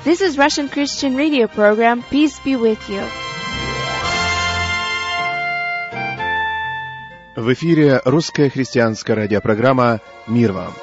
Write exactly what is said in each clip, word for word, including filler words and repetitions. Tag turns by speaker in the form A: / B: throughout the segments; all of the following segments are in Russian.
A: This is Russian Christian radio program. Peace be with you.
B: В эфире русская христианская радиопрограмма «Мир вам».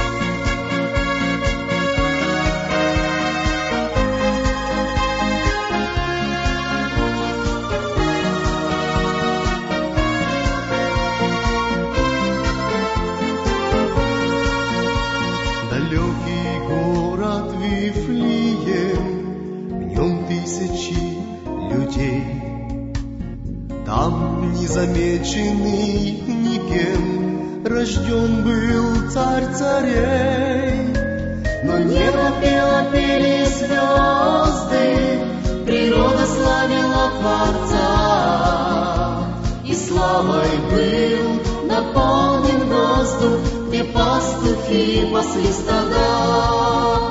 C: Замеченный никем, рожден был царь царей. Но небо пело, пели звезды, природа славила Творца. И славой был наполнен воздух, где пастухи пасли стада.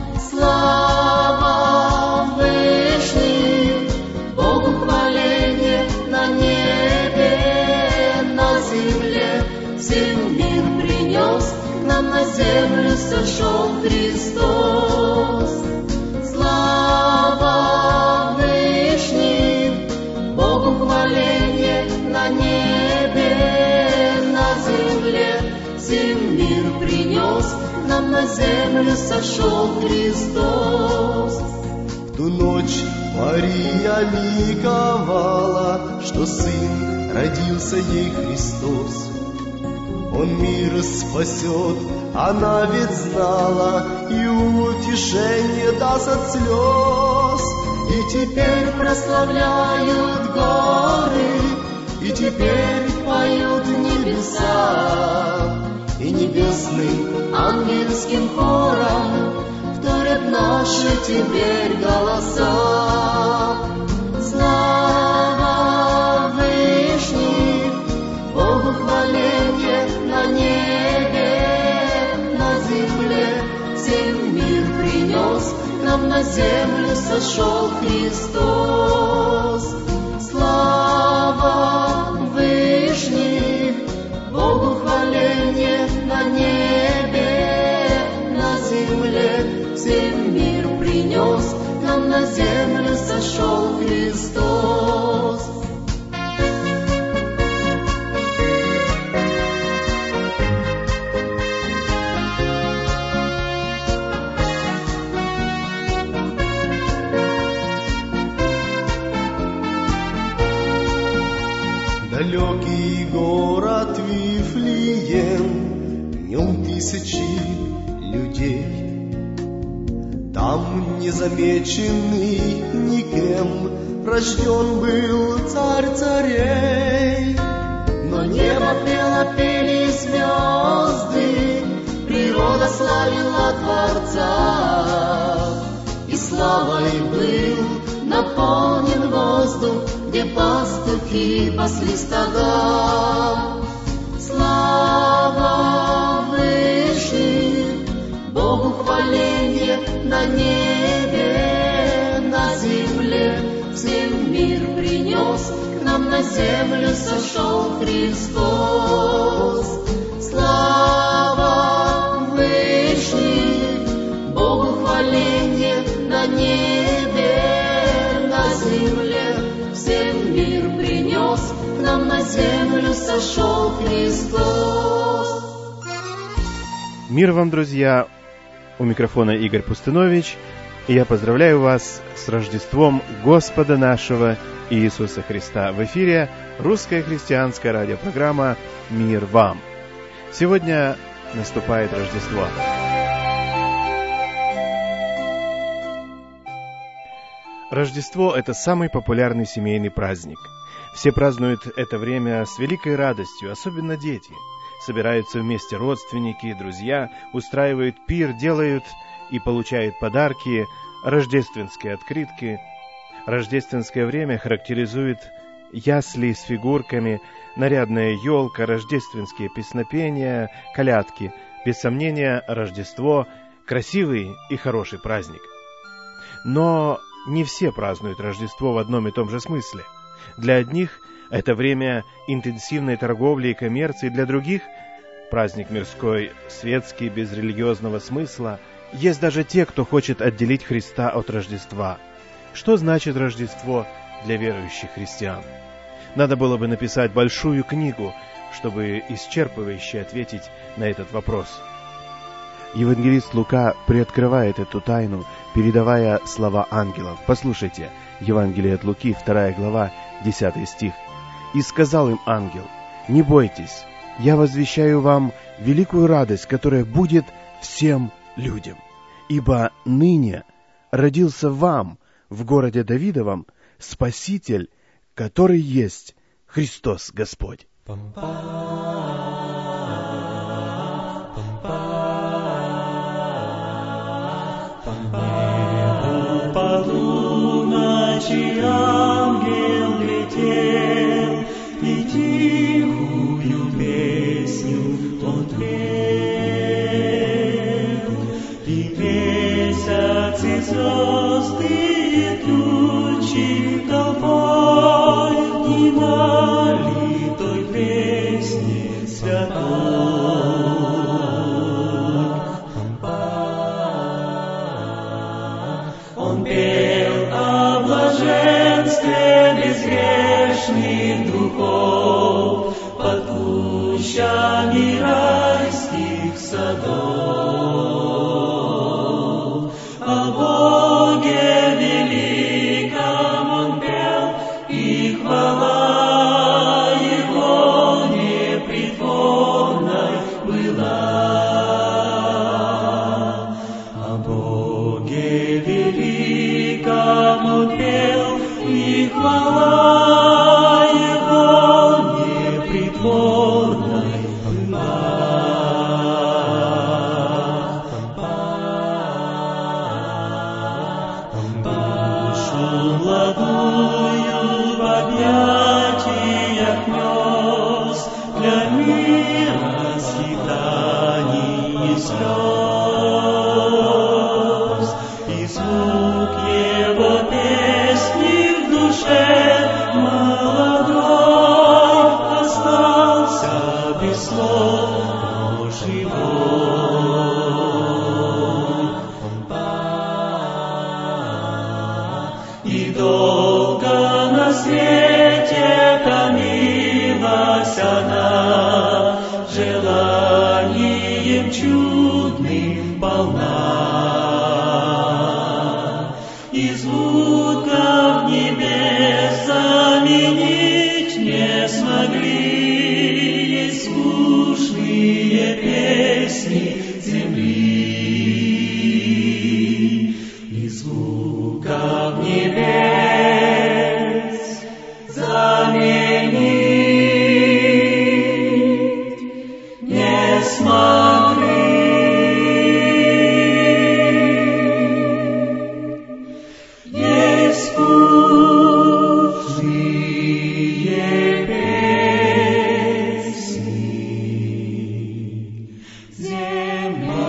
C: Слава Вышним, Богу хваление на небе, на земле. Всем мир принес, к нам на землю сошел Христос. Слава Вышним, Богу хваление на небе, на земле. Всем мир принес, к нам на землю сошел Христос. В ту ночь Мария ликовала, что сын родился ей Христос. Он мир спасет, она ведь знала, и утешение даст от слез. И теперь прославляют горы, и теперь поют небеса, и небесным ангельским хором вторят наши теперь голоса. Слава Вышним, Богу хваление на небе, на земле. Всем мир принес, к нам на землю сошел Христос. Слава Вышним, Богу хваление на небе, на земле. Всем мир принес, к нам на землю сошел Христос. Далекий город Вифлеем, в нем тысячи людей. Там незамеченный никем, рожден был царь царей. Но небо пело, пели звезды, природа славила Творца. И славой был наполнен воздух, где пастухи пасли стада. Слава Вышним, Богу хваление на небе, на земле. Всем мир принес, к нам на землю сошел Христос. Слава Вышним, Богу хваление на небе, на земле. Всем мир принес, к нам на землю сошел Христос.
B: Мир вам, друзья! У микрофона Игорь Пустынович, и я поздравляю вас с Рождеством Господа нашего Иисуса Христа. В эфире русская христианская радиопрограмма «Мир вам». Сегодня наступает Рождество. Рождество – это самый популярный семейный праздник. Все празднуют это время с великой радостью, особенно дети. Собираются вместе родственники, друзья, устраивают пир, делают и получают подарки, рождественские открытки. Рождественское время характеризует ясли с фигурками, нарядная елка, рождественские песнопения, колядки. Без сомнения, Рождество – красивый и хороший праздник. Но не все празднуют Рождество в одном и том же смысле. Для одних это время интенсивной торговли и коммерции, для других – праздник мирской, светский, без религиозного смысла, Есть даже те, кто хочет отделить Христа от Рождества. Что значит Рождество для верующих христиан? Надо было бы написать большую книгу, чтобы исчерпывающе ответить на этот вопрос. Евангелист Лука приоткрывает эту тайну, передавая слова ангелов. Послушайте, Евангелие от Луки, вторая глава, десятый стих. «И сказал им ангел: не бойтесь, я возвещаю вам великую радость, которая будет всем людям. Ибо ныне родился вам в городе Давидовом Спаситель, который есть Христос Господь».
D: Ангел летел, и тихую песню он пел, и месяц и звезды идущие толпой, и налитой песни святой. Он пел о блаженстве безгрешных духов под кущами райских садов. О Боге великом он пел, и хвала Его непритворной была. О Боге великом он пел, и хвала Его непритворной была. Душу молодую в объятиях нес, для мира скитаний и слез, и звук Его песни в душе молодой остался без слов, но живой. И долго на свете томилась она, желанием чудным полна, и звуков небес заменить не смогли ей скучные песни земли. И звуков небес заменить не смогли. Есть скучные песни земли.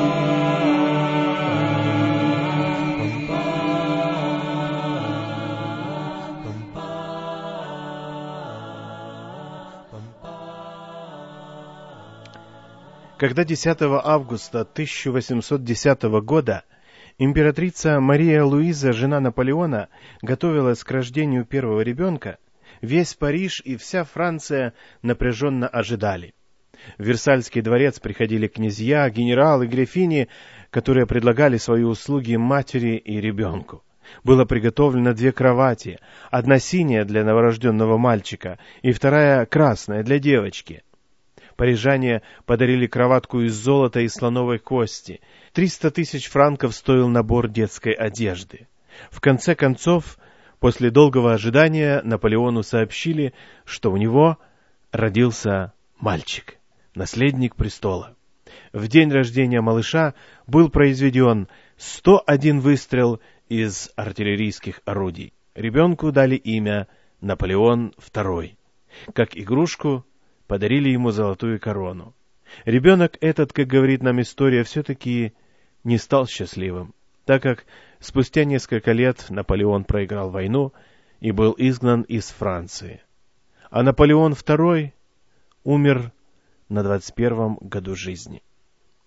B: Когда десятого августа тысяча восемьсот десятого года императрица Мария Луиза, жена Наполеона, готовилась к рождению первого ребенка, весь Париж и вся Франция напряженно ожидали. В Версальский дворец приходили князья, генералы, графини, которые предлагали свои услуги матери и ребенку. Было приготовлено две кровати, одна синяя для новорожденного мальчика и вторая красная для девочки. Парижане подарили кроватку из золота и слоновой кости. Триста тысяч франков стоил набор детской одежды. В конце концов, после долгого ожидания, Наполеону сообщили, что у него родился мальчик, наследник престола. В день рождения малыша был произведен сто один выстрел из артиллерийских орудий. Ребенку дали имя Наполеон второй. Как игрушку подарили ему золотую корону. Ребенок этот, как говорит нам история, все-таки не стал счастливым, так как спустя несколько лет Наполеон проиграл войну и был изгнан из Франции. А Наполеон второй умер на двадцать первом году жизни.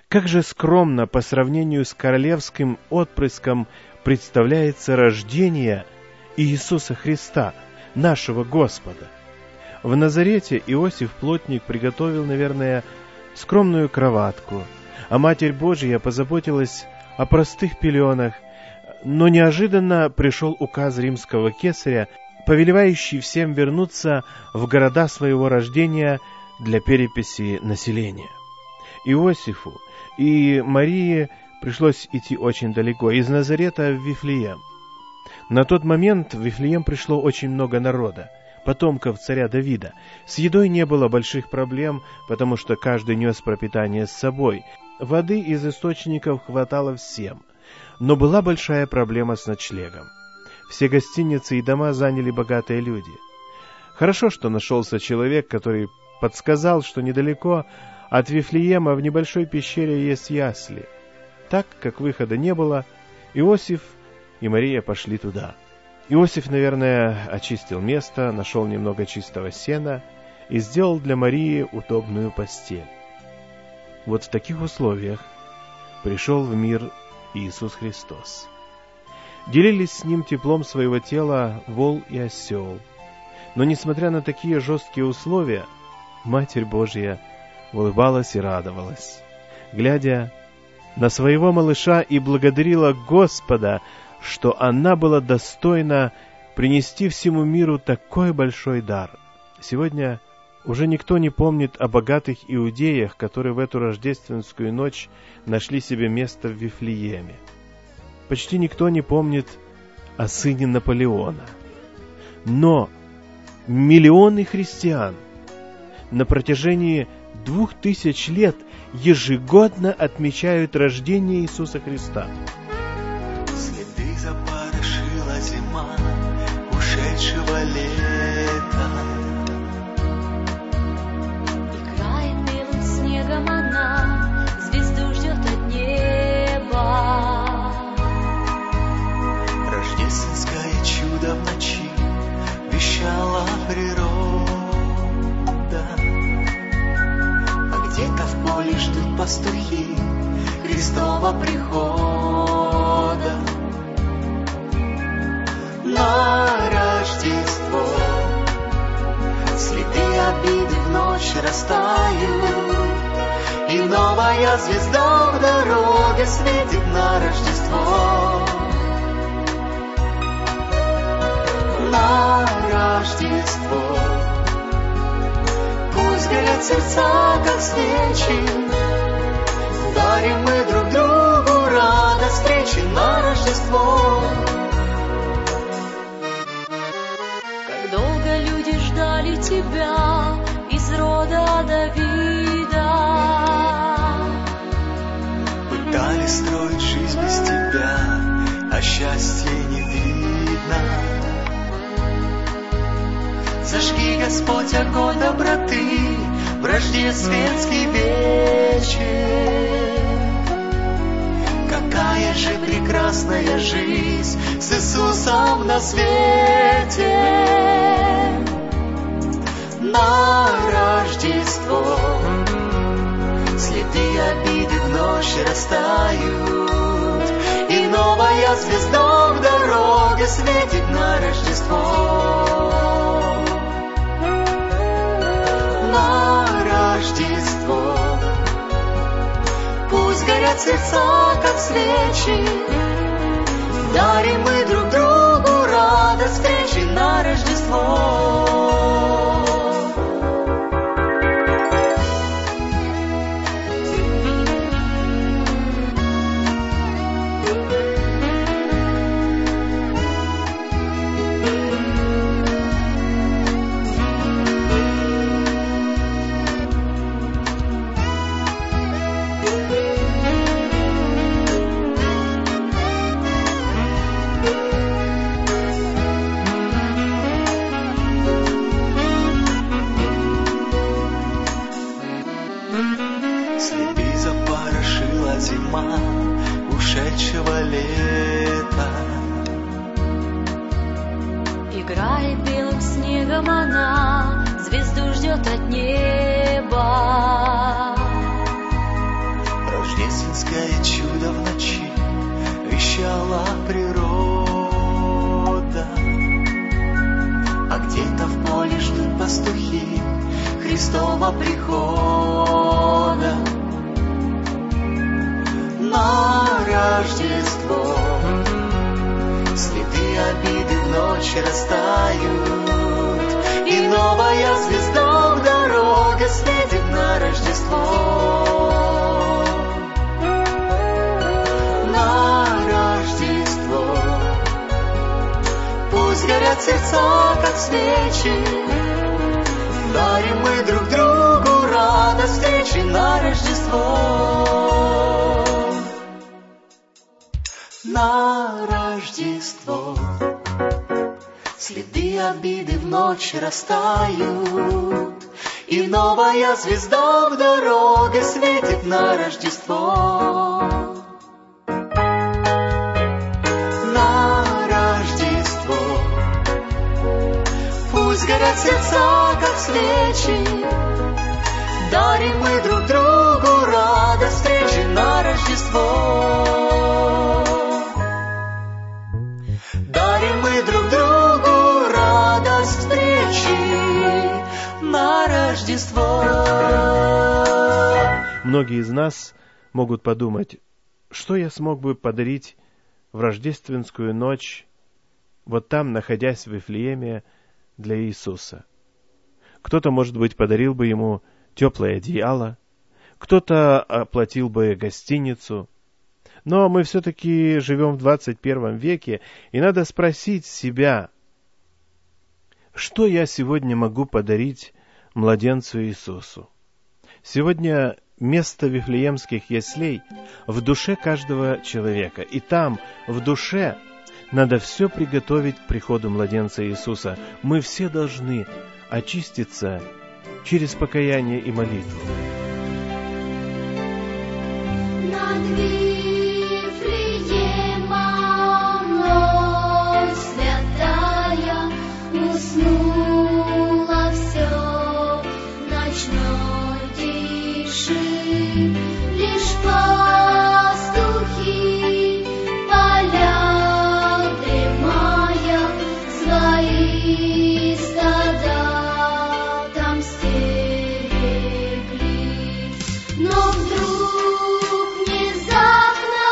B: Как же скромно по сравнению с королевским отпрыском представляется рождение Иисуса Христа, нашего Господа. В Назарете Иосиф Плотник приготовил, наверное, скромную кроватку, а Матерь Божья позаботилась о простых пеленах, но неожиданно пришел указ римского кесаря, повелевающий всем вернуться в города своего рождения для переписи населения. Иосифу и Марии пришлось идти очень далеко, из Назарета в Вифлеем. На тот момент в Вифлеем пришло очень много народа, потомков царя Давида. С едой не было больших проблем, потому что каждый нес пропитание с собой. Воды из источников хватало всем. Но была большая проблема с ночлегом. Все гостиницы и дома заняли богатые люди. Хорошо, что нашелся человек, который подсказал, что недалеко от Вифлеема в небольшой пещере есть ясли. Так как выхода не было, Иосиф и Мария пошли туда. Иосиф, наверное, очистил место, нашел немного чистого сена и сделал для Марии удобную постель. Вот в таких условиях пришел в мир Иисус Христос. Делились с Ним теплом своего тела вол и осел. Но, несмотря на такие жесткие условия, Матерь Божья улыбалась и радовалась, глядя на своего малыша, и благодарила Господа, что она была достойна принести всему миру такой большой дар. Сегодня уже никто не помнит о богатых иудеях, которые в эту рождественскую ночь нашли себе место в Вифлееме. Почти никто не помнит о сыне Наполеона. Но миллионы христиан на протяжении двух тысяч лет ежегодно отмечают рождение Иисуса Христа.
E: Следы запорошила зима ушедшего лета.
C: Играет белым снегом она, звезду ждет от неба.
E: Рождественское чудо в ночи вещала природа. А где-то в поле ждут пастухи Христова прихода. На Рождество следы обиды в ночь растают, и новая звезда в дороге светит на Рождество. На Рождество пусть горят сердца, как свечи, дарим мы друг другу радость встречи на Рождество.
C: Как долго люди ждали тебя из рода Давида.
E: Пытались строить жизнь без тебя, а счастья не видно. Зажги, Господь, огонь доброты в рождественский вечер. Какая же прекрасная жизнь с Иисусом на свете. На Рождество следы обиды в ночь растают, и новая звезда в дороге светит на Рождество. На Рождество пусть горят сердца, как свечи, дарим мы друг другу радость встречи на Рождество. Ушедшего лета.
C: Играет белым снегом она, звезду ждет от неба.
E: Рождественское чудо в ночи вещала природа, а где-то в поле ждут пастухи Христова прихода. На Рождество следы обиды в ночь растают, и новая звезда в дороге светит на Рождество. На Рождество пусть горят сердца, как свечи, дарим мы друг другу радость встречи на Рождество. На Рождество следы обиды в ночь растают, и новая звезда в дороге светит на Рождество. На Рождество пусть горят сердца, как свечи, дарим мы друг другу радость встречи на Рождество. Дарим мы друг другу радость встречи на Рождество.
B: Многие из нас могут подумать, что я смог бы подарить в рождественскую ночь, вот там, находясь в Вифлееме, для Иисуса. Кто-то, может быть, подарил бы ему теплое одеяло, кто-то оплатил бы гостиницу. Но мы все-таки живем в двадцать первом веке, и надо спросить себя, что я сегодня могу подарить младенцу Иисусу? Сегодня место вифлеемских яслей в душе каждого человека, и там, в душе, надо все приготовить к приходу младенца Иисуса. Мы все должны очиститься через покаяние и молитву.
C: Над Вифлеемом ночь святая, уснуло все в ночной тиши, лишь пастухи поля дремая свои стада там стерегли. Но вдруг внезапно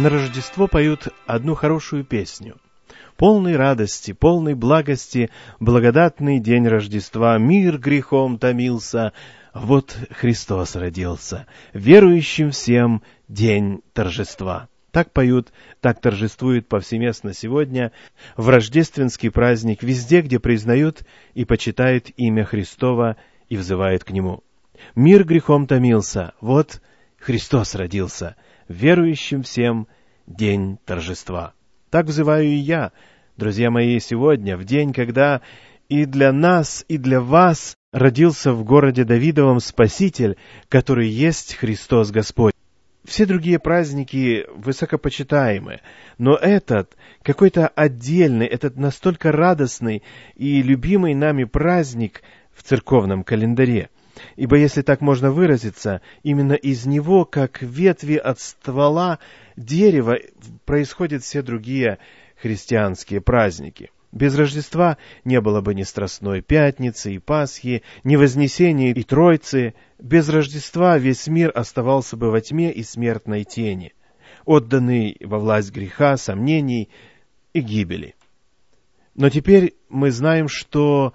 B: на Рождество поют одну хорошую песню. Полный радости, полной благости, благодатный день Рождества, мир грехом томился, вот Христос родился, верующим всем день торжества. Так поют, так торжествуют повсеместно сегодня в рождественский праздник везде, где признают и почитают имя Христова и взывают к Нему. Мир грехом томился, вот Христос родился, верующим всем день торжества. Так взываю и я, друзья мои, сегодня, в день, когда и для нас, и для вас родился в городе Давидовом Спаситель, который есть Христос Господь. Все другие праздники высокопочитаемы, но этот, какой-то отдельный, этот настолько радостный и любимый нами праздник в церковном календаре. Ибо, если так можно выразиться, именно из него, как ветви от ствола дерева, происходят все другие христианские праздники. Без Рождества не было бы ни Страстной Пятницы и Пасхи, ни Вознесения и Тройцы. Без Рождества весь мир оставался бы во тьме и смертной тени, отданный во власть греха, сомнений и гибели. Но теперь мы знаем, что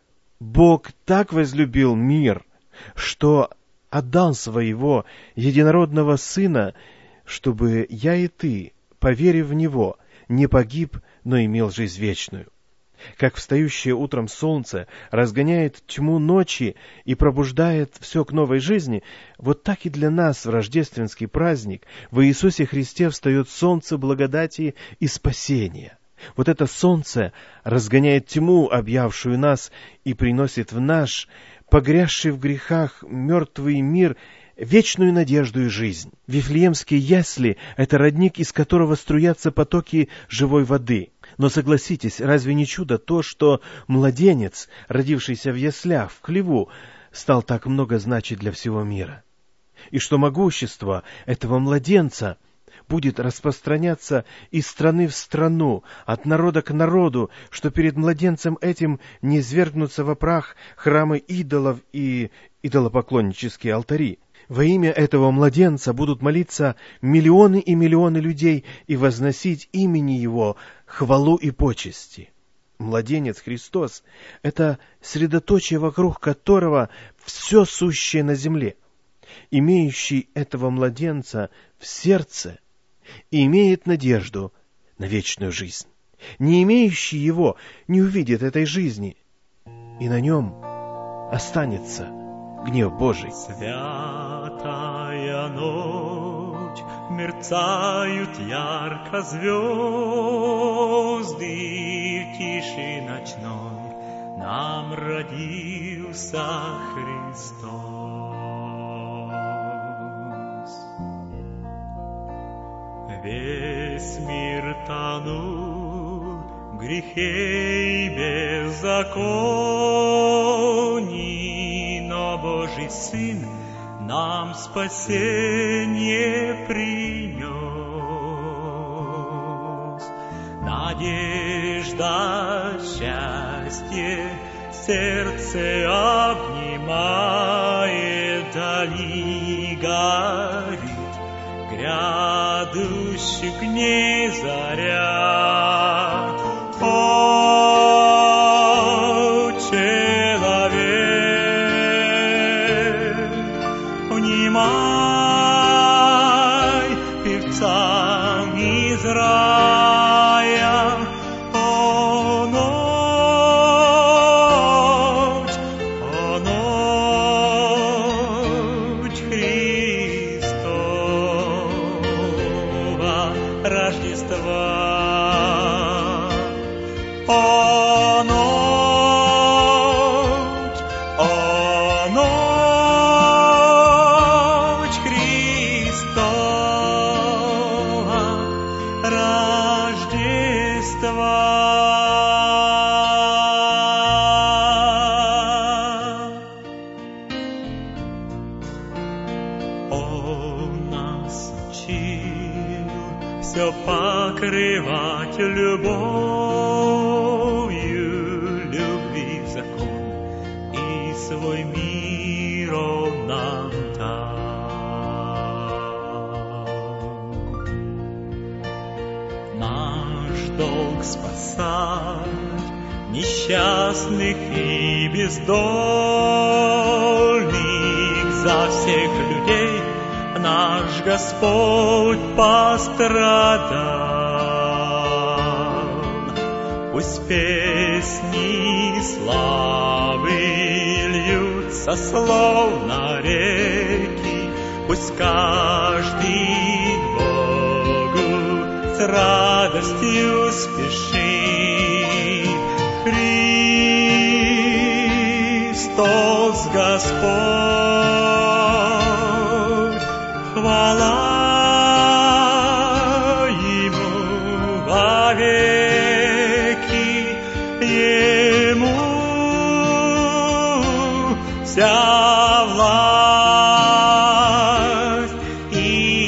B: Бог так возлюбил мир, что отдал своего единородного Сына, чтобы я и ты, поверив в Него, не погиб, но имел жизнь вечную. Как встающее утром солнце разгоняет тьму ночи и пробуждает все к новой жизни, вот так и для нас в рождественский праздник в Иисусе Христе встает солнце благодати и спасения. Вот это солнце разгоняет тьму, объявшую нас, и приносит в наш, погрязший в грехах, мертвый мир, вечную надежду и жизнь. Вифлеемские ясли — это родник, из которого струятся потоки живой воды. Но согласитесь, разве не чудо то, что младенец, родившийся в яслях, в хлеву, стал так много значить для всего мира? И что могущество этого младенца будет распространяться из страны в страну, от народа к народу, что перед младенцем этим не низвергнутся во прах храмы идолов и идолопоклоннические алтари. Во имя этого младенца будут молиться миллионы и миллионы людей и возносить имени Его хвалу и почести. Младенец Христос — это средоточие, вокруг которого все сущее на земле. Имеющий этого младенца в сердце имеет надежду на вечную жизнь. Не имеющий его не увидит этой жизни, и на нем останется гнев Божий.
D: Святая ночь, мерцают ярко звезды, в тиши ночной нам родился Христос. Весь мир тонул в грехе и беззаконии, но Божий Сын нам спасение принес. Надежда, счастье сердце обнимает, дали горит грядущих дней заря. О, человек, внимай певцам из рая. О, ночь, о, ночь Христова Рождества. О, ночь, о, ночь Христова Рождества. Он нас учил все покрывать любовью, любви закон и свой мир он нам дал. долг спасать несчастных и бездольных. За всех людей наш Господь пострадал. Пусть песни славы льются, словно реки, пусть каждый к Богу с радостью спешит. Христос Господь, хвала Ему вовеки, Ему вся власть и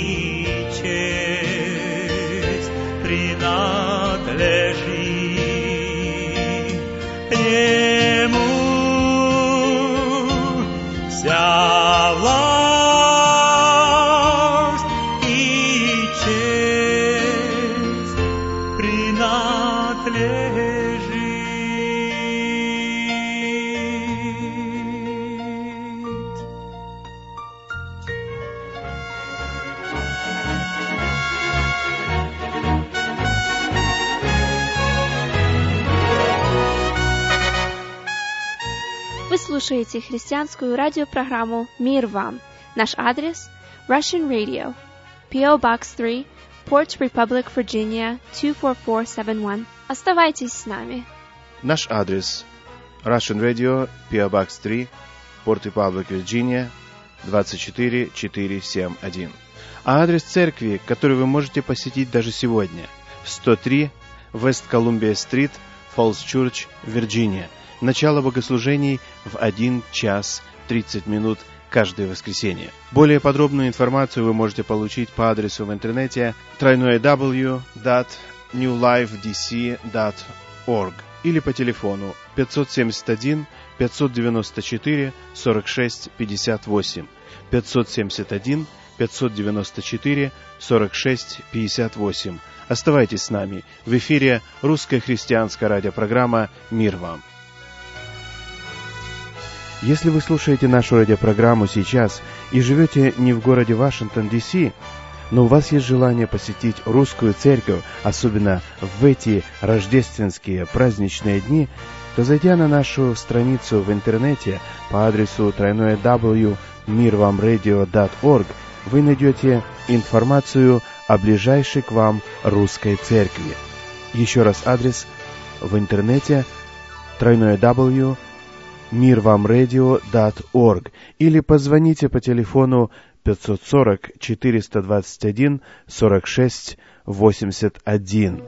D: честь принадлежит. Ему вся власть и честь принадлежит.
A: Вы слушаете христианскую радиопрограмму «Мир вам». Наш адрес – Russian Radio, пи о Box три, Port Republic, Virginia, two four four seven one. Оставайтесь с нами.
B: Наш адрес – Russian Radio, пи о Box три, Port Republic, Virginia, двадцать четыре четыреста семьдесят один. А адрес церкви, который вы можете посетить даже сегодня – сто три West Columbia Street, Falls Church, Вирджиния. Начало богослужений в один час тридцать минут каждое воскресенье. Более подробную информацию вы можете получить по адресу в интернете дабл ю дабл ю дабл ю точка нью лайф ди си точка орг или по телефону пятьсот семьдесят один пятьсот девяносто четыре сорок шесть пятьдесят восемь, пятьсот семьдесят один пятьсот девяносто четыре сорок шесть пятьдесят восемь. Оставайтесь с нами. В эфире русская христианская радиопрограмма «Мир вам». Если вы слушаете нашу радиопрограмму сейчас и живете не в городе Вашингтон, Ди Си, но у вас есть желание посетить русскую церковь, особенно в эти рождественские праздничные дни, то, зайдя на нашу страницу в интернете по адресу дабл ю дабл ю дабл ю точка мир вам радио точка орг, вы найдете информацию о ближайшей к вам русской церкви. Еще раз адрес в интернете дабл ю дабл ю дабл ю точка мир вам радио точка орг или позвоните по телефону пятьсот сорок четыреста двадцать один сорок шесть восемьдесят один.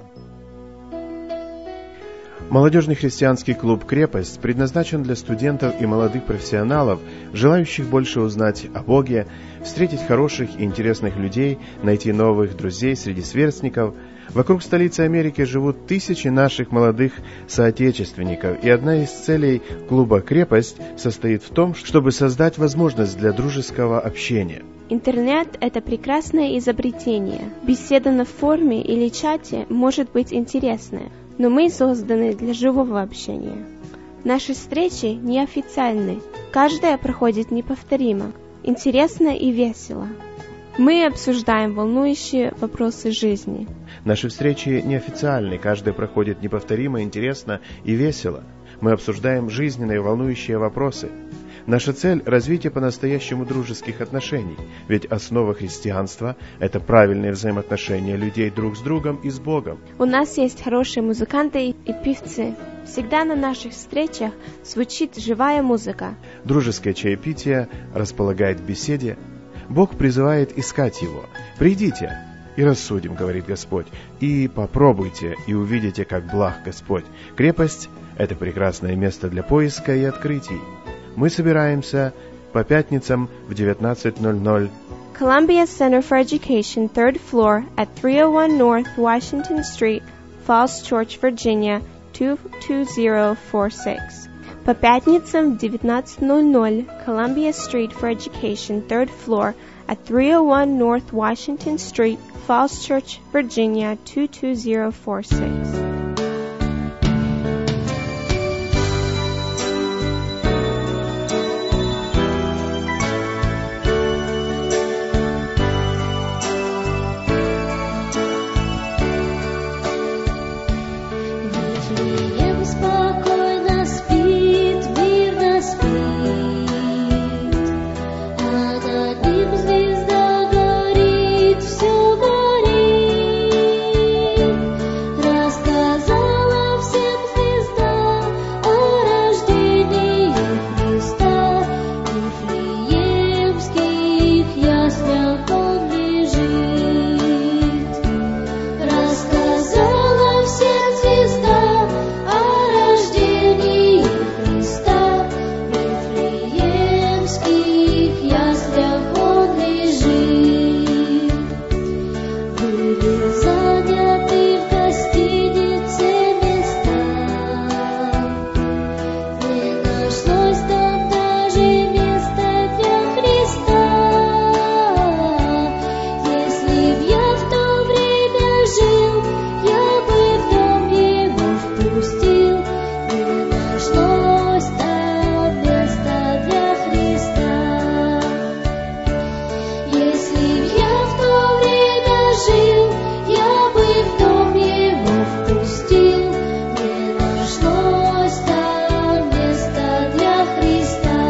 B: Молодежный христианский клуб «Крепость» предназначен для студентов и молодых профессионалов, желающих больше узнать о Боге, встретить хороших и интересных людей, найти новых друзей среди сверстников. Вокруг столицы Америки живут тысячи наших молодых соотечественников, и одна из целей клуба «Крепость» состоит в том, чтобы создать возможность для дружеского общения.
A: Интернет – это прекрасное изобретение. Беседа на форуме или чате может быть интересная, но мы созданы для живого общения. Наши встречи неофициальны, каждая проходит неповторимо, интересно и весело. Мы обсуждаем волнующие вопросы жизни.
B: Наши встречи неофициальны, каждая проходит неповторимо, интересно и весело. Мы обсуждаем жизненные волнующие вопросы. Наша цель – развитие по-настоящему дружеских отношений, ведь основа христианства – это правильные взаимоотношения людей друг с другом и с Богом.
A: У нас есть хорошие музыканты и певцы. Всегда на наших встречах звучит живая музыка.
B: Дружеское чаепитие располагает к беседе. Бог призывает искать Его. «Придите и рассудим, — говорит Господь, — и попробуйте, и увидите, как благ Господь». Крепость – это прекрасное место для поиска и открытий. Мы собираемся по пятницам в девятнадцать ноль ноль.
A: Columbia Center for Education, third floor, at three oh one North Washington Street, Falls Church, Virginia, two two zero four six. По пятницам в девятнадцать ноль ноль, Columbia Street for Education, third floor, at three oh one North Washington Street, Falls Church, Virginia two two zero four six.
C: Вифлеем спокойно спит, мирно спит, а над ним звезда горит, все горит. Рассказала всем звезда о рождении Христа. В Вифлеемских яслях он лежит. Рассказала всем звезда о рождении Христа. В Вифлеемских яслях он лежит. Были заняты в гостинице места, не нашлось там даже места для Христа. Если б я в то время жил, я бы в дом его впустил. Не нашлось там места для Христа. Если б я в то время жил, я бы в дом его впустил. Не нашлось там места для Христа.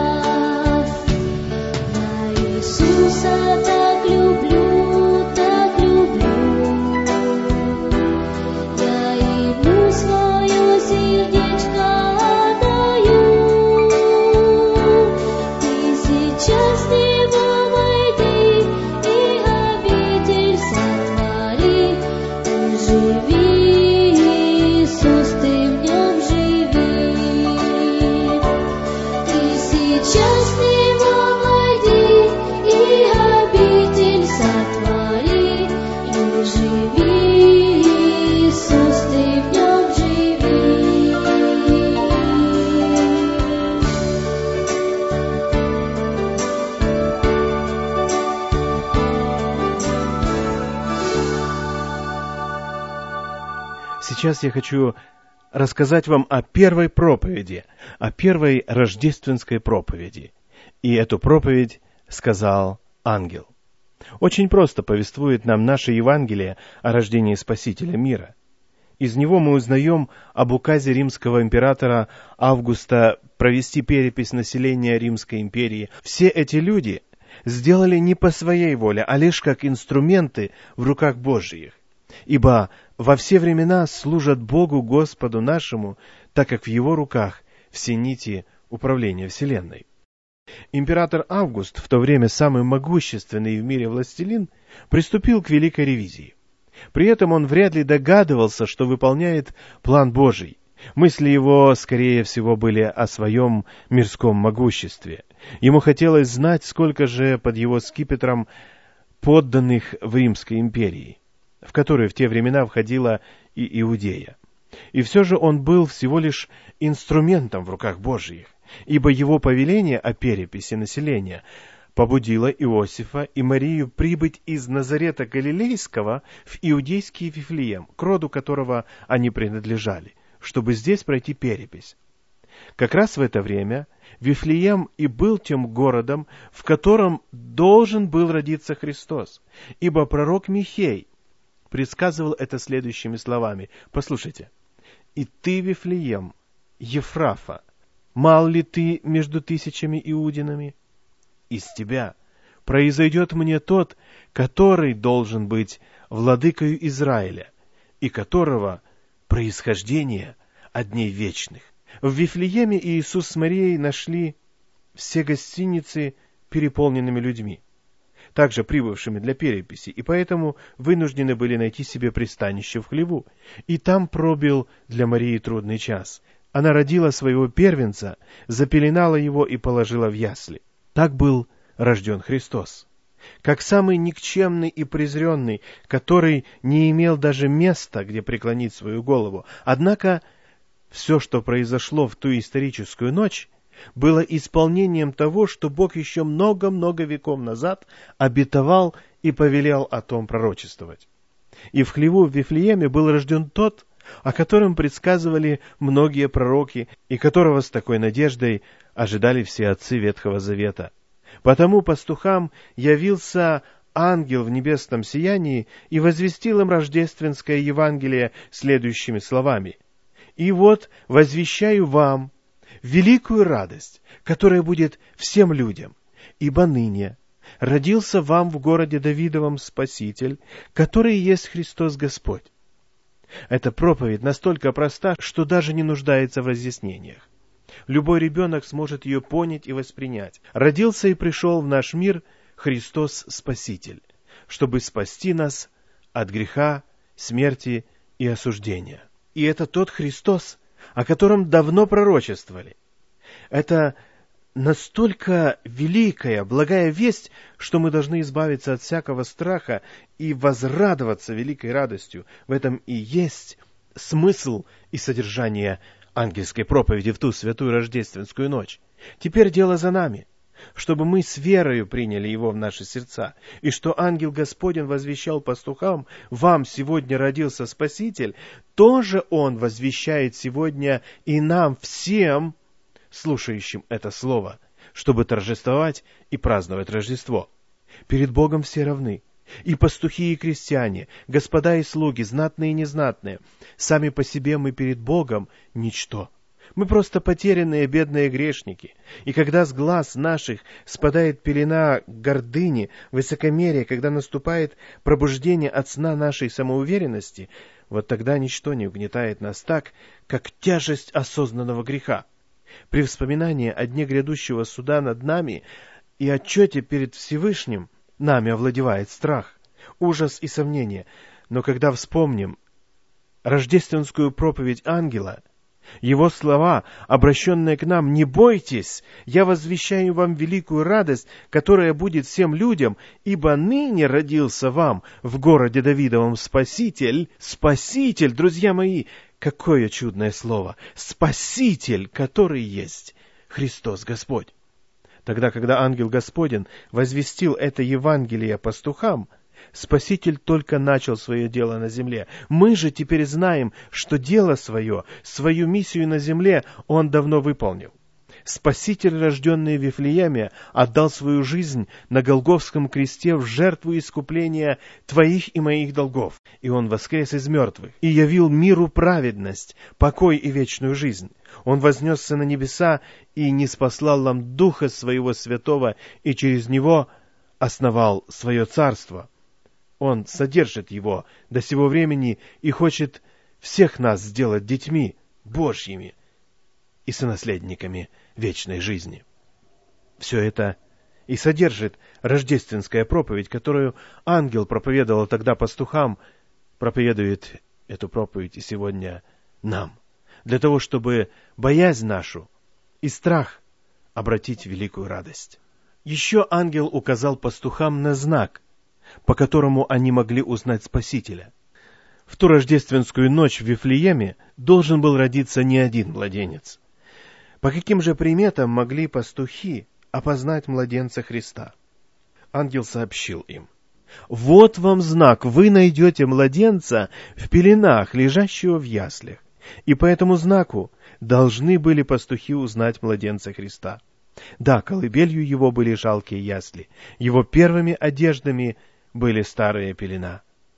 C: Я Иисуса так люблю, так люблю. Я ему свое сердечко отдаю. Ты сейчас в него войди и обитель сотвори. Ты живи, Иисус, ты в нем живи. Ты сейчас в него войди и обитель сотвори. И живи, Иисус, ты в нем живи.
B: Сейчас я хочу рассказать вам о первой проповеди, о первой рождественской проповеди. И эту проповедь сказал ангел. Очень просто повествует нам наше Евангелие о рождении Спасителя мира. Из него мы узнаем об указе римского императора Августа провести перепись населения Римской империи. Все эти люди сделали не по своей воле, а лишь как инструменты в руках Божьих. Ибо во все времена служат Богу Господу нашему, так как в Его руках все нити управления Вселенной. Император Август, в то время самый могущественный в мире властелин, приступил к великой ревизии. При этом он вряд ли догадывался, что выполняет план Божий. Мысли его, скорее всего, были о своем мирском могуществе. Ему хотелось знать, сколько же под его скипетром подданных в Римской империи, в которую в те времена входила и Иудея. И все же он был всего лишь инструментом в руках Божьих, ибо его повеление о переписи населения побудило Иосифа и Марию прибыть из Назарета Галилейского в иудейский Вифлеем, к роду которого они принадлежали, чтобы здесь пройти перепись. Как раз в это время Вифлеем и был тем городом, в котором должен был родиться Христос, ибо пророк Михей предсказывал это следующими словами. Послушайте. «И ты, Вифлеем, Ефрафа, мал ли ты между тысячами иудинами? Из тебя произойдет мне тот, который должен быть владыкою Израиля, и которого происхождение от дней вечных». В Вифлееме Иисус с Марией нашли все гостиницы переполненными людьми, также прибывшими для переписи, и поэтому вынуждены были найти себе пристанище в хлеву. И там пробил для Марии трудный час. Она родила своего первенца, запеленала его и положила в ясли. Так был рожден Христос. Как самый никчемный и презренный, который не имел даже места, где преклонить свою голову. Однако все, что произошло в ту историческую ночь, было исполнением того, что Бог еще много-много веков назад обетовал и повелел о том пророчествовать. И в хлеву в Вифлееме был рожден тот, о котором предсказывали многие пророки, и которого с такой надеждой ожидали все отцы Ветхого Завета. Потому пастухам явился ангел в небесном сиянии и возвестил им рождественское Евангелие следующими словами: «И вот возвещаю вам великую радость, которая будет всем людям, ибо ныне родился вам в городе Давидовом Спаситель, который есть Христос Господь». Эта проповедь настолько проста, что даже не нуждается в разъяснениях. Любой ребенок сможет ее понять и воспринять. Родился и пришел в наш мир Христос Спаситель, чтобы спасти нас от греха, смерти и осуждения. И это тот Христос, о котором давно пророчествовали. Это настолько великая, благая весть, что мы должны избавиться от всякого страха и возрадоваться великой радостью. В этом и есть смысл и содержание ангельской проповеди в ту святую рождественскую ночь. Теперь дело за нами, чтобы мы с верою приняли его в наши сердца, и что ангел Господень возвещал пастухам: «Вам сегодня родился Спаситель», тоже он возвещает сегодня и нам всем, слушающим это слово, чтобы торжествовать и праздновать Рождество. Перед Богом все равны, и пастухи, и крестьяне, господа и слуги, знатные и незнатные. Сами по себе мы перед Богом ничто. Мы просто потерянные бедные грешники. И когда с глаз наших спадает пелена гордыни, высокомерия, когда наступает пробуждение от сна нашей самоуверенности, вот тогда ничто не угнетает нас так, как тяжесть осознанного греха. При вспоминании о дне грядущего суда над нами и отчете перед Всевышним нами овладевает страх, ужас и сомнение. Но когда вспомним рождественскую проповедь ангела, его слова, обращенные к нам: «Не бойтесь, я возвещаю вам великую радость, которая будет всем людям, ибо ныне родился вам в городе Давидовом Спаситель». Спаситель, друзья мои, какое чудное слово! Спаситель, который есть Христос Господь. Тогда, когда ангел Господень возвестил это Евангелие пастухам, Спаситель только начал свое дело на земле. Мы же теперь знаем, что дело свое, свою миссию на земле он давно выполнил. Спаситель, рожденный в Вифлееме, отдал свою жизнь на Голгофском кресте в жертву искупления твоих и моих долгов. И он воскрес из мертвых и явил миру праведность, покой и вечную жизнь. Он вознесся на небеса и ниспослал нам Духа Своего Святого, и через Него основал свое царство. Он содержит его до сего времени и хочет всех нас сделать детьми Божьими и сонаследниками вечной жизни. Все это и содержит рождественская проповедь, которую ангел проповедовал тогда пастухам, проповедует эту проповедь и сегодня нам, для того, чтобы боязнь нашу и страх обратить в великую радость. Еще ангел указал пастухам на знак, по которому они могли узнать Спасителя. В ту рождественскую ночь в Вифлееме должен был родиться не один младенец. По каким же приметам могли пастухи опознать младенца Христа? Ангел сообщил им: «Вот вам знак, вы найдете младенца в пеленах, лежащего в яслях». И по этому знаку должны были пастухи узнать младенца Христа. Да, колыбелью его были жалкие ясли, его первыми одеждами были старые пелена.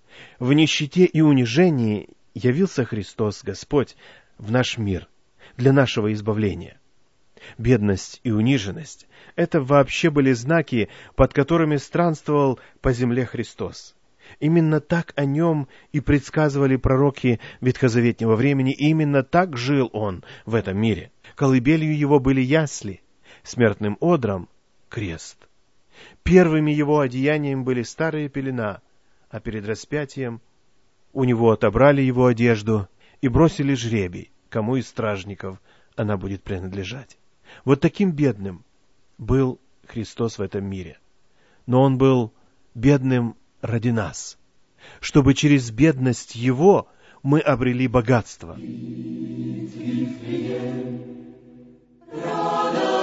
B: В нищете и унижении явился Христос Господь в наш мир для нашего избавления. Бедность и униженность — это вообще были знаки, под которыми странствовал по земле Христос. Именно так о нем и предсказывали пророки ветхозаветнего времени, и именно так жил он в этом мире. Колыбелью его были ясли, смертным одром — крест. Первыми его одеянием были старые пелена, а перед распятием у него отобрали его одежду и бросили жребий, кому из стражников она будет принадлежать. Вот таким бедным был Христос в этом мире. Но он был бедным ради нас, чтобы через бедность его мы обрели богатство.
E: Рано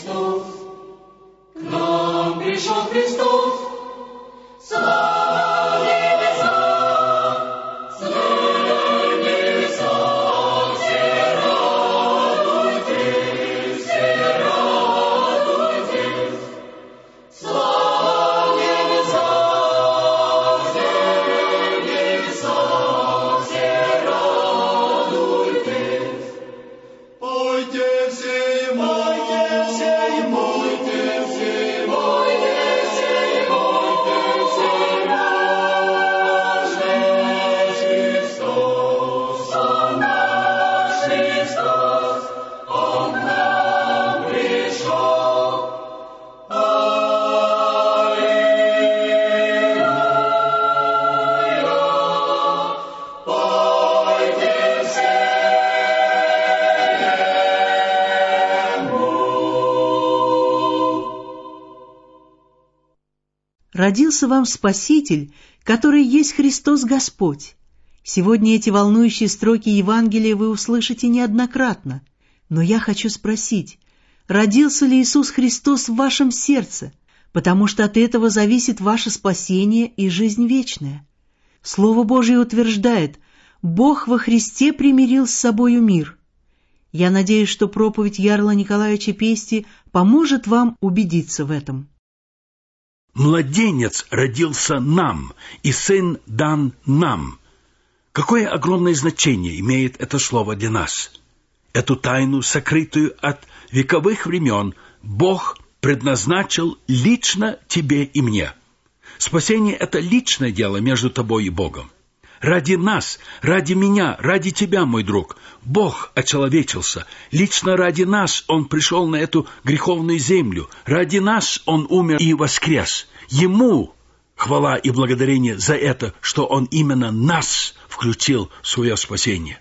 E: Христос, к нам пришел Христос. Слава небеса, слава небеса, все радуйтесь, все радуйтесь. Слава небеса, все небеса, все радуйтесь. Пойте все, пойте все, пойте все, пойте все, пойте все, наш Христос, Он наш Христос, Он к нам пришел. Аллилуйя, пойте все.
F: Родился вам Спаситель, который есть Христос Господь. Сегодня эти волнующие строки Евангелия вы услышите неоднократно. Но я хочу спросить, родился ли Иисус Христос в вашем сердце? Потому что от этого зависит ваше спасение и жизнь вечная. Слово Божие утверждает: Бог во Христе примирил с собою мир. Я надеюсь, что проповедь Ярла Николая Чепести поможет вам убедиться в этом.
G: Младенец родился нам, и сын дан нам. Какое огромное значение имеет это слово для нас? Эту тайну, сокрытую от вековых времен, Бог предназначил лично тебе и мне. Спасение — это личное дело между тобой и Богом. Ради нас, ради меня, ради тебя, мой друг, Бог очеловечился. Лично ради нас Он пришел на эту греховную землю. Ради нас Он умер и воскрес. Ему хвала и благодарение за это, что Он именно нас включил в свое спасение.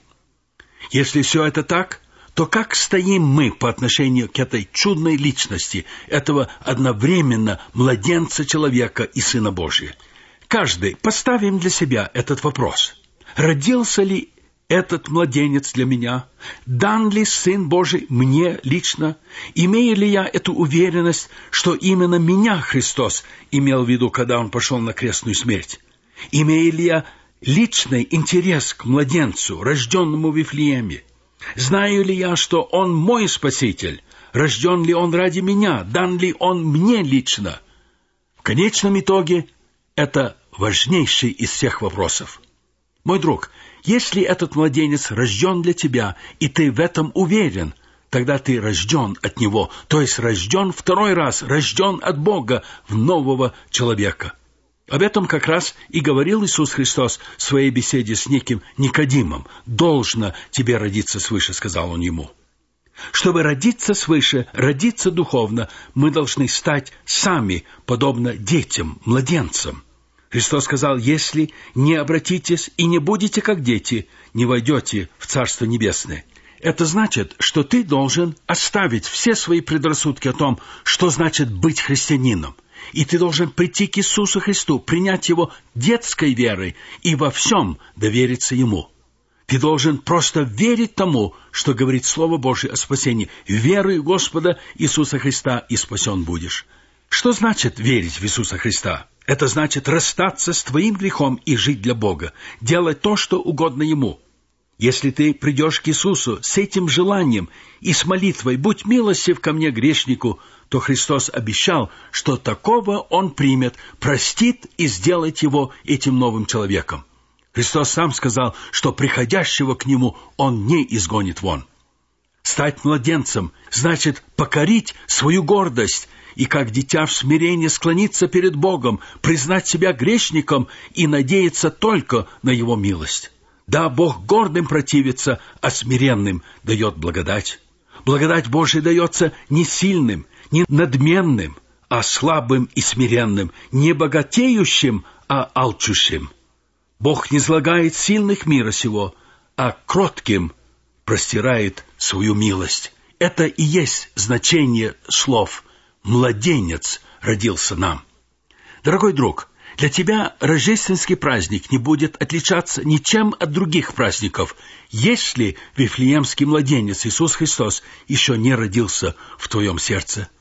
G: Если все это так, то как стоим мы по отношению к этой чудной личности, этого одновременно младенца человека и Сына Божия? Каждый поставим для себя этот вопрос. Родился ли этот младенец для меня? Дан ли Сын Божий мне лично? Имею ли я эту уверенность, что именно меня Христос имел в виду, когда Он пошел на крестную смерть? Имею ли я личный интерес к младенцу, рожденному в Вифлееме? Знаю ли я, что Он мой Спаситель? Рожден ли Он ради меня? Дан ли Он мне лично? В конечном итоге это важнейший из всех вопросов. Мой друг, если этот младенец рожден для тебя, и ты в этом уверен, тогда ты рожден от Него, то есть рожден второй раз, рожден от Бога в нового человека. Об этом как раз и говорил Иисус Христос в своей беседе с неким Никодимом. «Должно тебе родиться свыше», — сказал Он ему. Чтобы родиться свыше, родиться духовно, мы должны стать сами, подобно детям, младенцам. Христос сказал: «Если не обратитесь и не будете как дети, не войдете в Царство Небесное». Это значит, что ты должен оставить все свои предрассудки о том, что значит быть христианином. И ты должен прийти к Иисусу Христу, принять Его детской верой и во всем довериться Ему. Ты должен просто верить тому, что говорит Слово Божие о спасении. «Веруй в Господа Иисуса Христа, и спасен будешь». Что значит верить в Иисуса Христа? Это значит расстаться с твоим грехом и жить для Бога, делать то, что угодно Ему. Если ты придешь к Иисусу с этим желанием и с молитвой «Будь милостив ко мне, грешнику», то Христос обещал, что такого Он примет, простит и сделает его этим новым человеком. Христос сам сказал, что приходящего к Нему Он не изгонит вон. Стать младенцем значит покорить свою гордость и как дитя в смирении склониться перед Богом, признать себя грешником и надеяться только на Его милость. Да, Бог гордым противится, а смиренным дает благодать. Благодать Божия дается не сильным, не надменным, а слабым и смиренным, не богатеющим, а алчущим. Бог не злагает сильных мира сего, а кротким простирает свою милость. Это и есть значение слов «младенец родился нам». Дорогой друг, для тебя рождественский праздник не будет отличаться ничем от других праздников, если вифлеемский младенец Иисус Христос еще не родился в твоем сердце.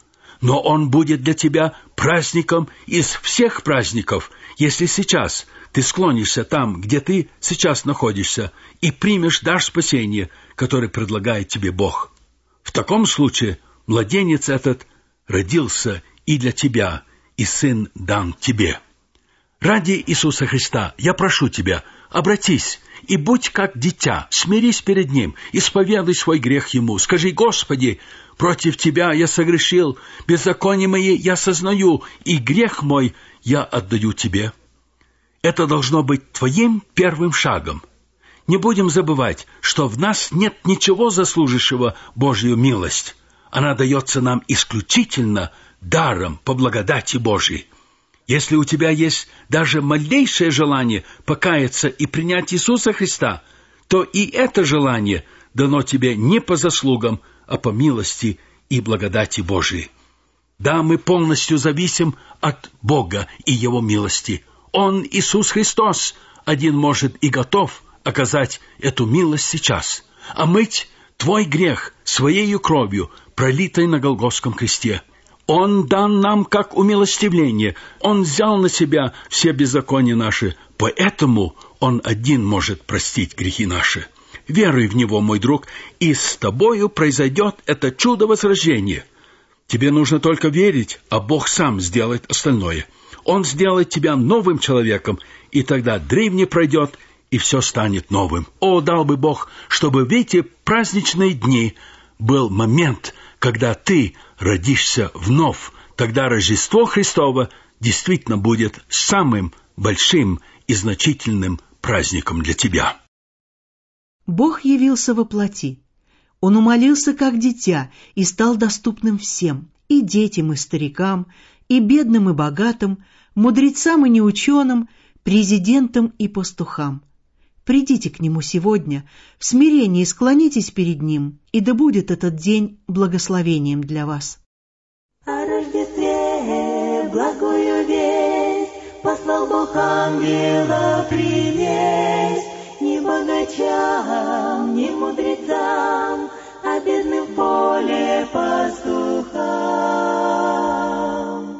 G: но он будет для тебя праздником из всех праздников, если сейчас ты склонишься там, где ты сейчас находишься, и примешь дар спасения, который предлагает тебе Бог. В таком случае младенец этот родился и для тебя, и сын дан тебе. Ради Иисуса Христа я прошу тебя, обратись и будь как дитя, смирись перед Ним, исповедуй свой грех Ему. Скажи: Господи, против Тебя я согрешил, беззаконие мои я сознаю, и грех мой я отдаю Тебе. Это должно быть твоим первым шагом. Не будем забывать, что в нас нет ничего заслужившего Божью милость. Она дается нам исключительно даром по благодати Божьей. Если у тебя есть даже малейшее желание покаяться и принять Иисуса Христа, то и это желание дано тебе не по заслугам, а по милости и благодати Божией. Да, мы полностью зависим от Бога и Его милости. Он, Иисус Христос, один может и готов оказать эту милость сейчас, омыть твой грех Своею кровью, пролитой на Голгофском кресте. Он дан нам как умилостивление. Он взял на себя все беззакония наши, поэтому Он один может простить грехи наши. Веруй в Него, мой друг, и с тобою произойдет это чудо возрождения. Тебе нужно только верить, а Бог сам сделает остальное. Он сделает тебя новым человеком, и тогда древнее пройдет, и все станет новым. О, дал бы Бог, чтобы в эти праздничные дни был момент, когда ты родишься вновь. Тогда Рождество Христово действительно будет самым большим и значительным праздником для тебя.
F: Бог явился во плоти. Он умолился как дитя и стал доступным всем, и детям, и старикам, и бедным, и богатым, мудрецам и неученым, президентам и пастухам. Придите к Нему сегодня, в смирении склонитесь перед Ним, и да будет этот день благословением для вас.
E: О Рождестве благую весть послал Бог ангела принесть, ни богачам, ни мудрецам, а бедным в поле пастухам.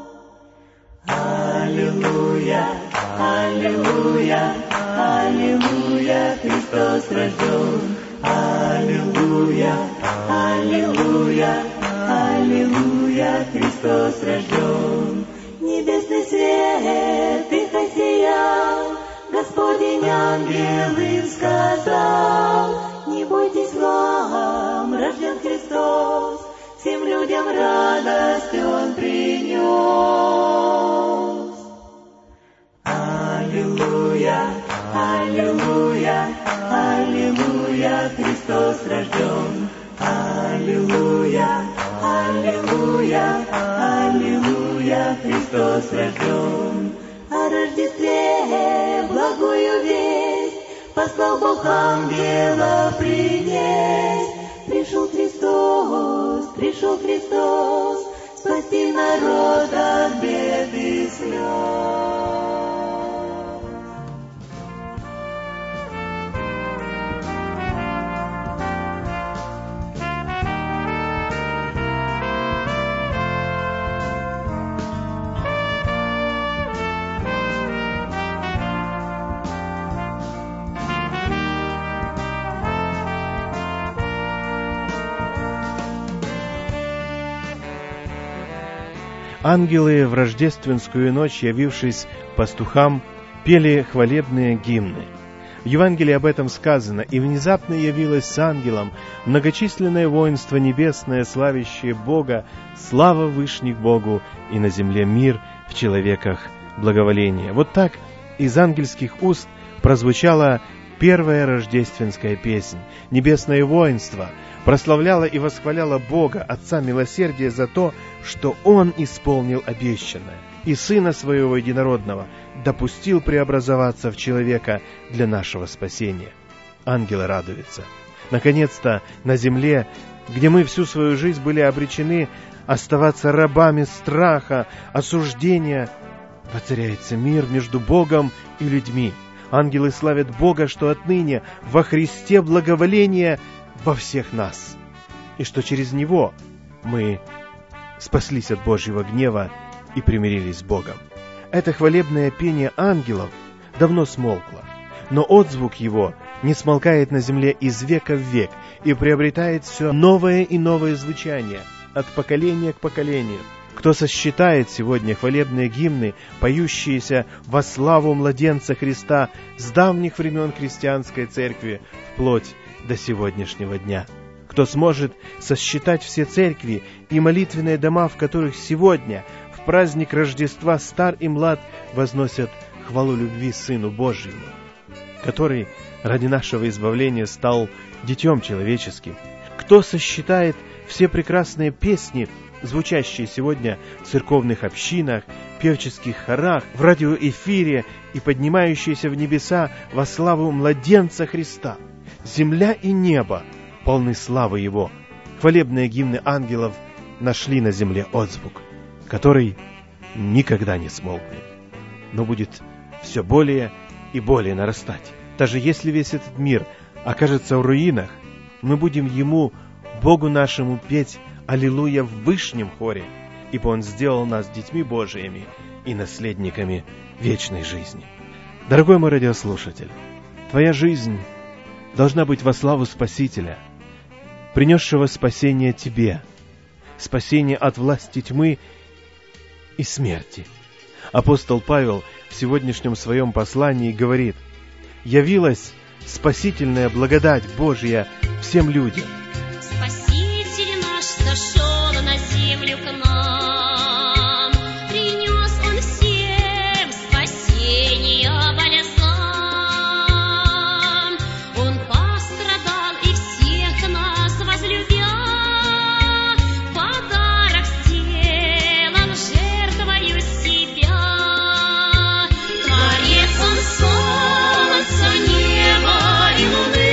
E: Аллилуйя, аллилуйя, аллилуйя, Христос рожден. Аллилуйя, аллилуйя, аллилуйя, Христос рожден. Небесный свет их осиял, Господень ангел им сказал: не бойтесь, вам рожден Христос, всем людям радость Он принес. Аллилуйя, аллилуйя, аллилуйя, Христос рожден. Аллилуйя, аллилуйя, аллилуйя, Христос рожден. О Рождестве благую весть послал Бог ангела принесть. Пришел Христос, пришел Христос, спасти народ от бед и слез.
B: Ангелы в рождественскую ночь, явившись пастухам, пели хвалебные гимны. В Евангелии об этом сказано: «И внезапно явилось с ангелом многочисленное воинство небесное, славящее Бога, слава вышних Богу, и на земле мир, в человеках благоволение». Вот так из ангельских уст прозвучала первая рождественская песнь. Небесное воинство прославляло и восхваляло Бога, Отца милосердия, за то, что Он исполнил обещанное, и Сына Своего Единородного допустил преобразоваться в человека для нашего спасения. Ангелы радуются. Наконец-то на земле, где мы всю свою жизнь были обречены оставаться рабами страха, осуждения, воцаряется мир между Богом и людьми. Ангелы славят Бога, что отныне во Христе благоволение во всех нас, и что через Него мы спаслись от Божьего гнева и примирились с Богом. Это хвалебное пение ангелов давно смолкло, но отзвук его не смолкает на земле из века в век и приобретает все новое и новое звучание от поколения к поколению. Кто сосчитает сегодня хвалебные гимны, поющиеся во славу младенца Христа с давних времен христианской церкви вплоть до сегодняшнего дня? Кто сможет сосчитать все церкви и молитвенные дома, в которых сегодня, в праздник Рождества, стар и млад возносят хвалу любви Сыну Божьему, который ради нашего избавления стал Детем человеческим? Кто сосчитает все прекрасные песни, звучащие сегодня в церковных общинах, певческих хорах, в радиоэфире и поднимающиеся в небеса во славу младенца Христа? Земля и небо полны славы Его. Хвалебные гимны ангелов нашли на земле отзвук, который никогда не смолкнет, но будет все более и более нарастать. Даже если весь этот мир окажется в руинах, мы будем Ему, Богу нашему, петь «Аллилуйя» в вышнем хоре, ибо Он сделал нас детьми Божиими и наследниками вечной жизни. Дорогой мой радиослушатель, твоя жизнь должна быть во славу Спасителя, принесшего спасение тебе, спасение от власти тьмы и смерти. Апостол Павел в сегодняшнем своем послании говорит: «Явилась спасительная благодать Божья всем людям».
C: Спаситель наш сошел на землю к нам, принес Он всем спасение болезнам. Он пострадал и всех нас возлюбя, подарок сделал жертвою себя. Творец Он солнца, неба и луны,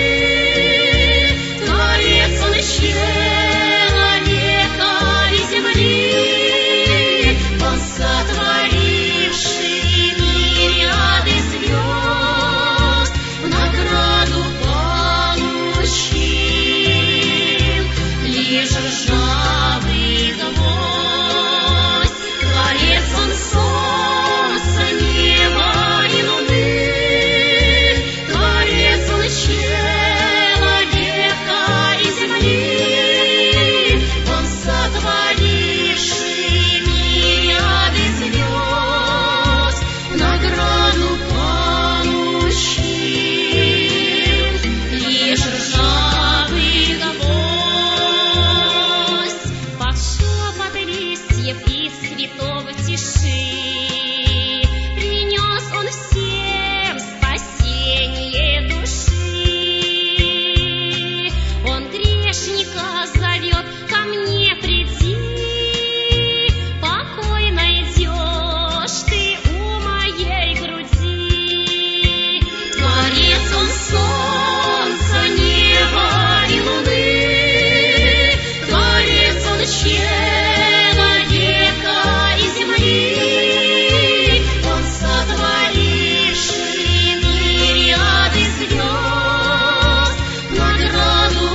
C: Творец Он человека и земли, Он сотворивший мириады звезд, в награду получил лишь ржавый гвоздь. Творец Он солнца, неба и луны, Творец Он человека и земли, Он сотворивший мириады звезд, в награду получил лишь ржавый гвоздь. Под шепот листьев и цветов тиши принес Он всем спасение души. Он грешника зовет: ко мне приди, покой найдешь ты у моей груди. Творец Он солнца, неба и луны, Творец Он человека и земли, Он сотворивший мириады звезд, награду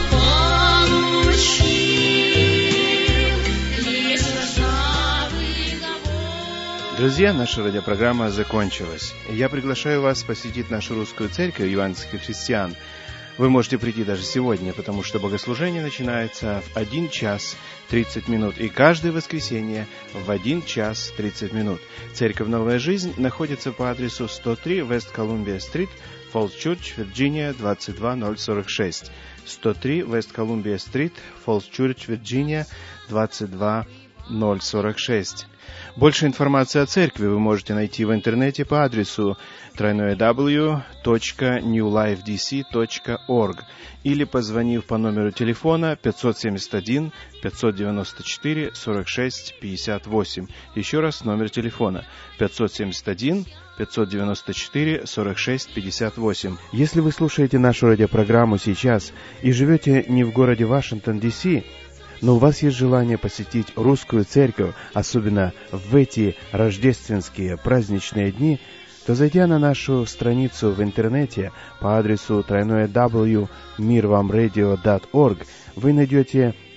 C: получил лишь ржавый гвоздь.
B: Друзья, наша радиопрограмма закончилась. Я приглашаю вас посетить нашу русскую церковь евангельских христиан. Вы можете прийти даже сегодня, потому что богослужение начинается в один час тридцать минут, и каждое воскресенье в один час тридцать минут. Церковь «Новая жизнь» находится по адресу сто три West Columbia Street, Falls Church, Вирджиния, двадцать два ноль сорок шесть. сто три West Columbia Street, Falls Church, Вирджиния, двадцать два ноль сорок шесть. Больше информации о церкви вы можете найти в интернете по адресу дабл ю дабл ю дабл ю точка нью лайф ди си точка орг или позвонив по номеру телефона пятьсот семьдесят один пятьсот девяносто четыре сорок шесть пятьдесят восемь. Еще раз номер телефона пятьсот семьдесят один пятьсот девяносто четыре сорок шесть пятьдесят восемь. Если вы слушаете нашу радиопрограмму сейчас и живете не в городе Вашингтон, Ди Си, но у вас есть желание посетить русскую церковь, особенно в эти рождественские праздничные дни, то, зайдя на нашу страницу в интернете по адресу дабл ю дабл ю дабл ю точка мир вам радио точка орг, вы найдете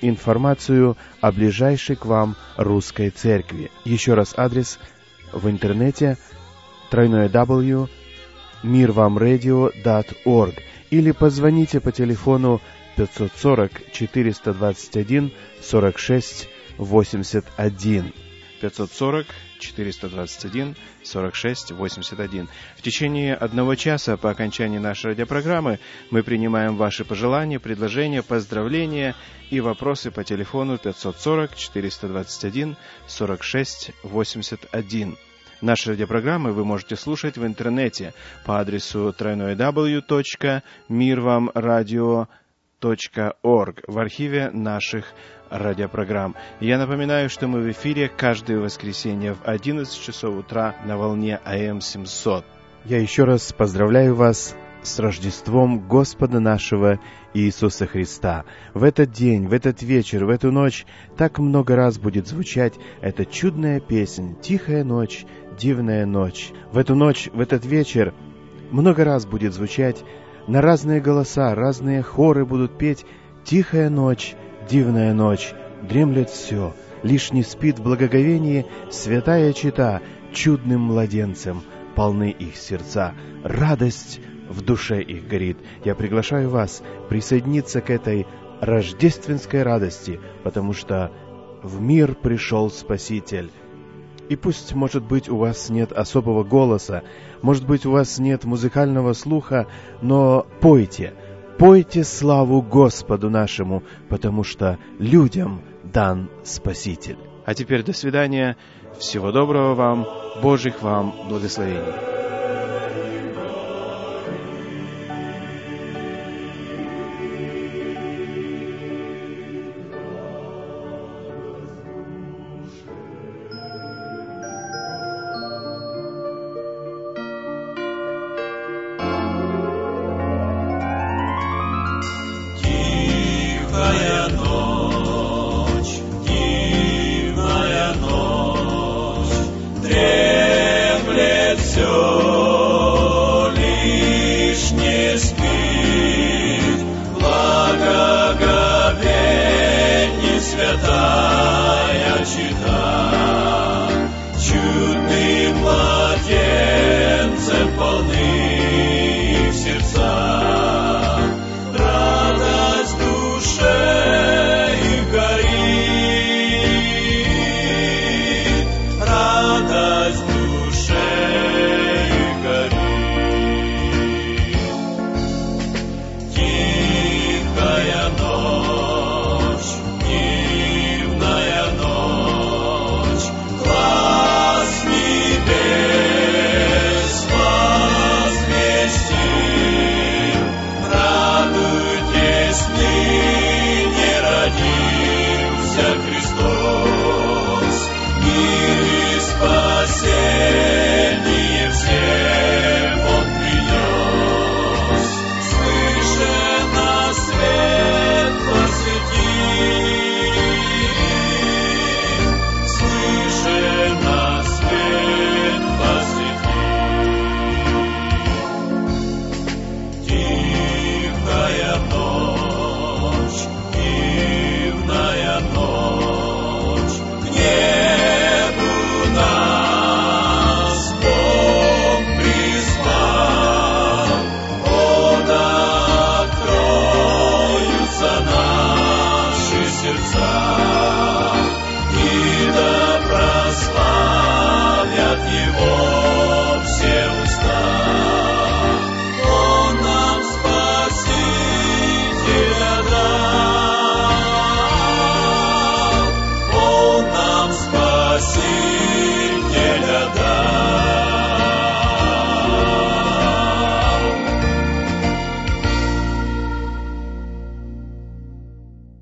B: информацию о ближайшей к вам русской церкви. Еще раз адрес в интернете дабл ю дабл ю дабл ю точка мир вам радио точка орг или позвоните по телефону пятьсот сорок четыреста двадцать один сорок шесть восемьдесят один. пятьсот сорок четыреста двадцать один сорок шесть восемьдесят один. В течение одного часа по окончании нашей радиопрограммы мы принимаем ваши пожелания, предложения, поздравления и вопросы по телефону пятьсот сорок четыреста двадцать один сорок шесть восемьдесят один. Наши радиопрограммы вы можете слушать в интернете по адресу дабл ю дабл ю дабл ю точка мир вам радио точка орг в архиве наших радиопрограмм. Я напоминаю, что мы в эфире каждое воскресенье в одиннадцать часов утра на волне А М семьсот. Я еще раз поздравляю вас с Рождеством Господа нашего Иисуса Христа. В этот день, в этот вечер, в эту ночь так много раз будет звучать эта чудная песнь «Тихая ночь, дивная ночь». В эту ночь, в этот вечер много раз будет звучать на разные голоса, разные хоры будут петь «Тихая ночь, дивная ночь, дремлет все, лишь не спит в благоговении святая чета, чудным младенцем полны их сердца, радость в душе их горит». Я приглашаю вас присоединиться к этой рождественской радости, потому что в мир пришел Спаситель. И пусть, может быть, у вас нет особого голоса, может быть, у вас нет музыкального слуха, но пойте, пойте славу Господу нашему, потому что людям дан Спаситель. А теперь до свидания, всего доброго вам, Божьих вам благословений.